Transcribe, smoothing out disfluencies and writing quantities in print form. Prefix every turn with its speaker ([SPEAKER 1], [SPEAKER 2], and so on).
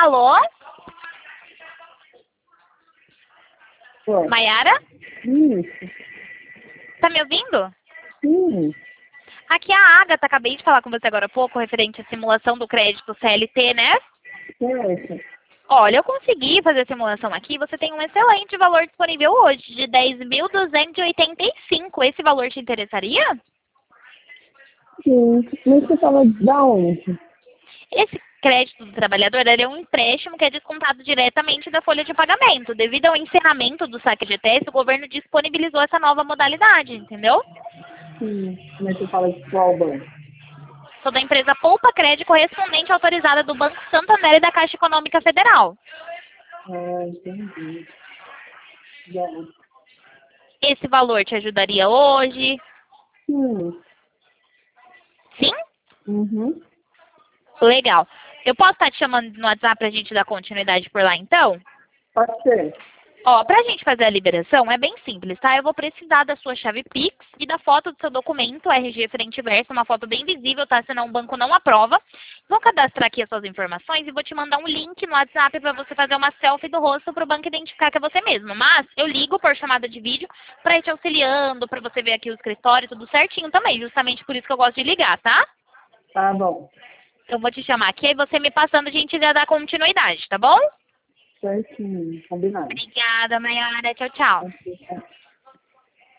[SPEAKER 1] Alô?
[SPEAKER 2] Oi.
[SPEAKER 1] Maiara?
[SPEAKER 2] Isso.
[SPEAKER 1] Tá me ouvindo?
[SPEAKER 2] Sim.
[SPEAKER 1] Aqui é a Agatha, acabei de falar com você agora há pouco, referente à simulação do crédito CLT, né?
[SPEAKER 2] Certo.
[SPEAKER 1] Olha, eu consegui fazer a simulação aqui, você tem um excelente valor disponível hoje, de 10.285. Esse valor te interessaria?
[SPEAKER 2] Sim. Mas você fala da onde?
[SPEAKER 1] Esse crédito do trabalhador ele é um empréstimo que é descontado diretamente da folha de pagamento. Devido ao encerramento do saque de FGTS, o governo disponibilizou essa nova modalidade, entendeu?
[SPEAKER 2] Sim. Mas você fala de qual banco?
[SPEAKER 1] Sou da empresa Poupa Crédito, correspondente autorizada do Banco Santander e da Caixa Econômica Federal.
[SPEAKER 2] Ah, entendi. Já.
[SPEAKER 1] Esse valor te ajudaria hoje?
[SPEAKER 2] Sim.
[SPEAKER 1] Sim?
[SPEAKER 2] Uhum.
[SPEAKER 1] Legal. Eu posso estar te chamando no WhatsApp pra gente dar continuidade por lá, então?
[SPEAKER 2] Pode ser.
[SPEAKER 1] Ó, pra gente fazer a liberação é bem simples, tá? Eu vou precisar da sua chave Pix e da foto do seu documento, RG frente e verso, uma foto bem visível, tá? Senão o banco não aprova. Vou cadastrar aqui as suas informações e vou te mandar um link no WhatsApp pra você fazer uma selfie do rosto pro banco identificar que é você mesmo. Mas eu ligo por chamada de vídeo pra ir te auxiliando, pra você ver aqui o escritório, tudo certinho também. Justamente por isso que eu gosto de ligar, tá?
[SPEAKER 2] Tá bom.
[SPEAKER 1] Eu vou te chamar aqui e você me passando, a gente já dá continuidade, tá bom?
[SPEAKER 2] Certinho. Combinado.
[SPEAKER 1] Obrigada, Mayara. Tchau, tchau.
[SPEAKER 2] Ok.